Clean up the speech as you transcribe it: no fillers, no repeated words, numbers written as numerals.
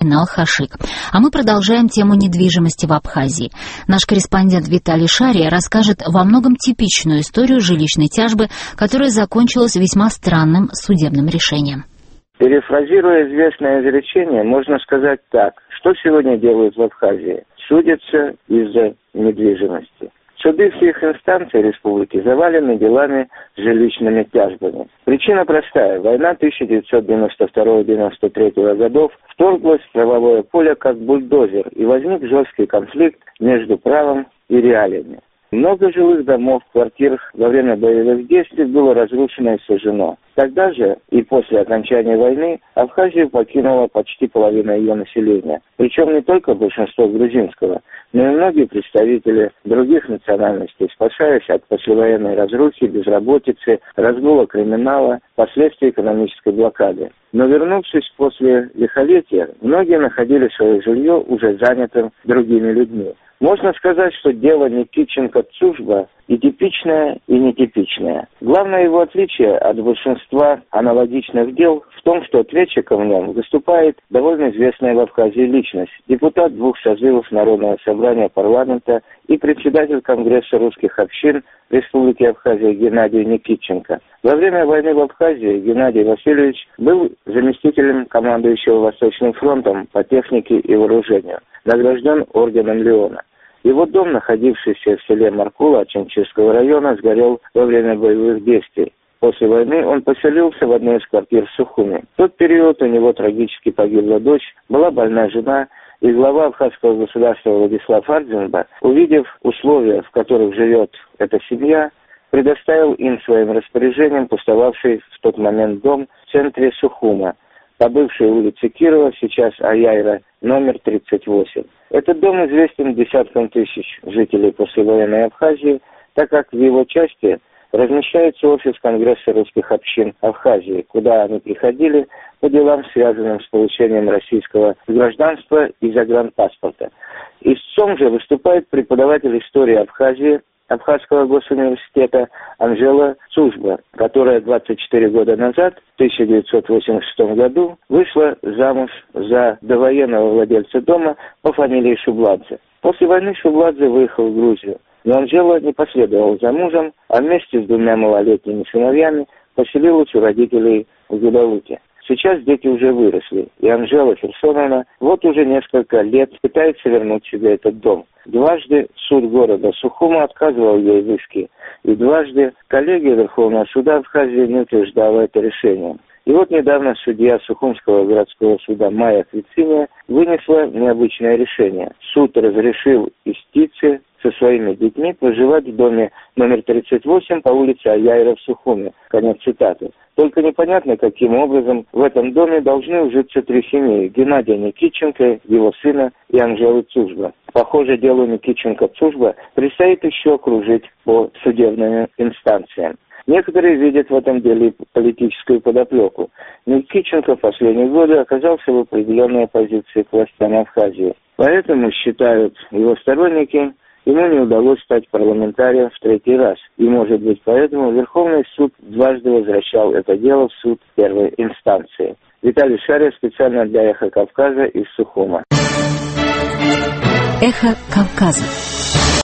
телеканал «Хашик». А мы продолжаем тему недвижимости в Абхазии. Наш корреспондент Виталий Шария расскажет во многом типичную историю жилищной тяжбы, которая закончилась весьма странным судебным решением. Перефразируя известное изречение, можно сказать так. Что сегодня делают в Абхазии? Судятся из-за недвижимости. Суды всех инстанций республики завалены делами с жилищными тяжбами. Причина простая. Война 1992-1993 годов вторглась в правовое поле как бульдозер, и возник жесткий конфликт между правом и реалиями. Много жилых домов, квартир во время боевых действий было разрушено и сожжено. Тогда же и после окончания войны Абхазию покинула почти половина ее населения. Причем не только большинство грузинского, но и многие представители других национальностей, спасаясь от послевоенной разрухи, безработицы, разгула криминала, последствий экономической блокады. Но вернувшись после лихолетия, многие находили свое жилье уже занятым другими людьми. Можно сказать, что дело Никитченко-Цужба и типичное, и нетипичное. Главное его отличие от большинства аналогичных дел в том, что ответчиком в нем выступает довольно известная в Абхазии личность, депутат 2 созывов Народного собрания парламента и председатель Конгресса русских общин Республики Абхазия Геннадий Никитченко. Во время войны в Абхазии Геннадий Васильевич был заместителем командующего Восточным фронтом по технике и вооружению, награжден орденом Леона. Его дом, находившийся в селе Маркула Ачинчирского района, сгорел во время боевых действий. После войны он поселился в одной из квартир в Сухуми. В тот период у него трагически погибла дочь, была больна жена, и глава Абхазского государства Владислав Ардзинба, увидев условия, в которых живет эта семья, предоставил им своим распоряжением пустовавший в тот момент дом в центре Сухума, по бывшей улице Кирова, сейчас Аяйра, номер 38. Этот дом известен десяткам тысяч жителей послевоенной Абхазии, так как в его части размещается офис Конгресса русских общин Абхазии, куда они приходили по делам, связанным с получением российского гражданства и загранпаспорта. Истцом же выступает преподаватель истории Абхазии Абхазского госуниверситета Анжела Цужба, которая 24 года назад, в 1986 году, вышла замуж за довоенного владельца дома по фамилии Шубладзе. После войны Шубладзе выехал в Грузию, но Анжела не последовал за мужем, а вместе с 2 малолетними сыновьями поселилась у родителей в Гудауте. Сейчас дети уже выросли, и Анжела Херсоновна вот уже несколько лет пытается вернуть себе этот дом. Дважды суд города Сухума отказывал ей в иске, и дважды коллегия Верховного суда Абхазии не утверждала это решение. И вот недавно судья Сухумского городского суда Майя Квициния вынесла необычное решение. Суд разрешил истице со своими детьми проживать в доме номер 38 по улице Аяйра в Сухуме. Конец цитаты. Только непонятно, каким образом в этом доме должны ужиться 3 семьи: Геннадия Никитченко, его сына и Анжелы Цужба. Похоже, делу Никитченко-Цужба предстоит еще кружить по судебным инстанциям. Некоторые видят в этом деле политическую подоплеку. Никитченко в последние годы оказался в определенной оппозиции к властям Абхазии. Поэтому, считают его сторонники, ему не удалось стать парламентарием в 3-й раз. И, может быть, поэтому Верховный суд дважды возвращал это дело в суд первой инстанции. Виталий Шария специально для «Эхо Кавказа» из Сухума. «Эхо Кавказа».